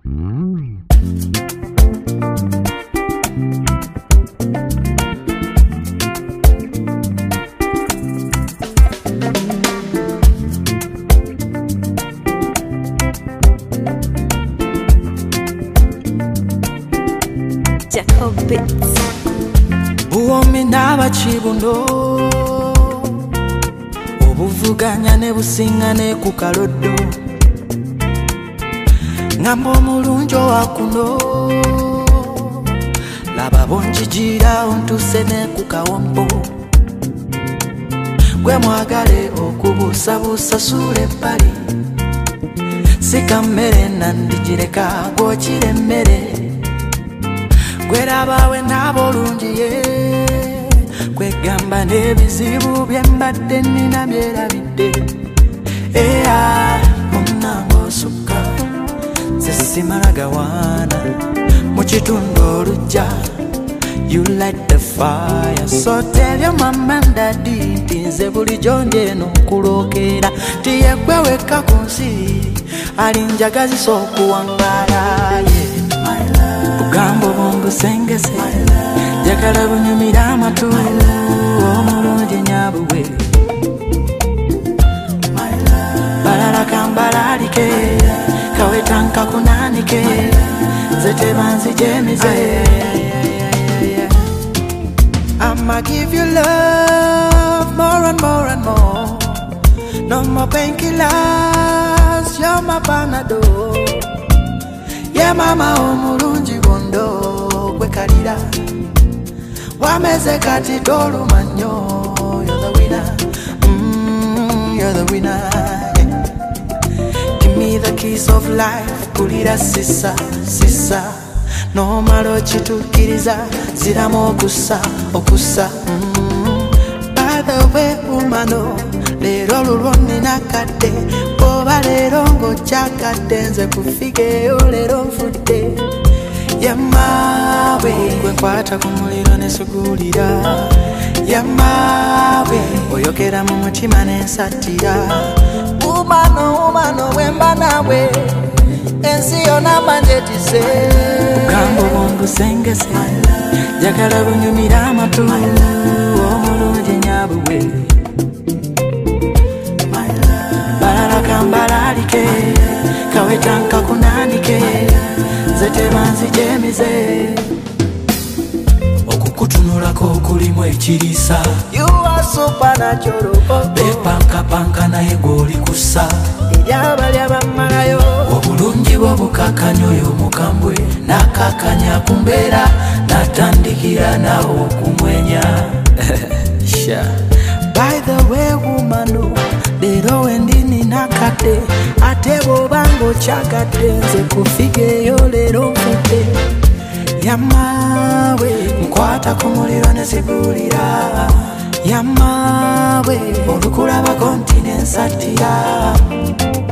Jacob Beats. Buomi n'abakibuno obuvuganya ne busingane ku kaloddo ngamba omulungi owakuno laba bonjijira ontuse ne ku kawombo gwe mwagale okubuusabuusa suula ebbali sika mmere nandigireka gwokira emmere gwerabawe n'abolungi ye kwegamba n'ebizibu byembadde nnina byerabidde munnange osukka nze simala gawaana mu kitundu olujja you light the fire so tell your mama and daddy nti nze bulijjo ndyeno nkulookera tiyegwe wekka ku nsi alinjagazisa okuwangaala bugambo bombusengese njagala bunyumira amatu omulungi nyabuwe balala kambalalike kawetanka kunanike nze tebanzijemize I'ma give you love more and more and more. No more painkillers, you're my panadol. Yeah mama omulungi bondo kwekalira wameze kati dolu manyo you're the winner you're the winner Give me the keys of life kulira sisa sisa no malo chitukiriza ziramu okusa By the way umano lero lulwo nina kadde oba lero ng'okyakadde nze kufigeyo lero nfudde yamawe gwe nkwata ku muliro ne sugulira yamawe oyogera mu mutima n'ensattira umano wemba nawe ensi yonna manje tise bugambo bombusengese njagala bunyumira amatu omulungi nyabuwe balala kambalalike kawetanka kunanike nze tebanzijemize okukutunulako okulimu ekiriisa you are supernatural bepankapanka naye gwoli kussa eryaba lyabamalayo obulungi bw'obukakanya oyo omukambwe nakakanya ku mbeera natandikira nawo okumwenya By the way woman lero wendi nina kadde ate bw'obanga okyagadde nze kufigeyo lero nfudde yamawe nkwata ku muliro ne zibulira yamawe olukulabako nti n'ensattira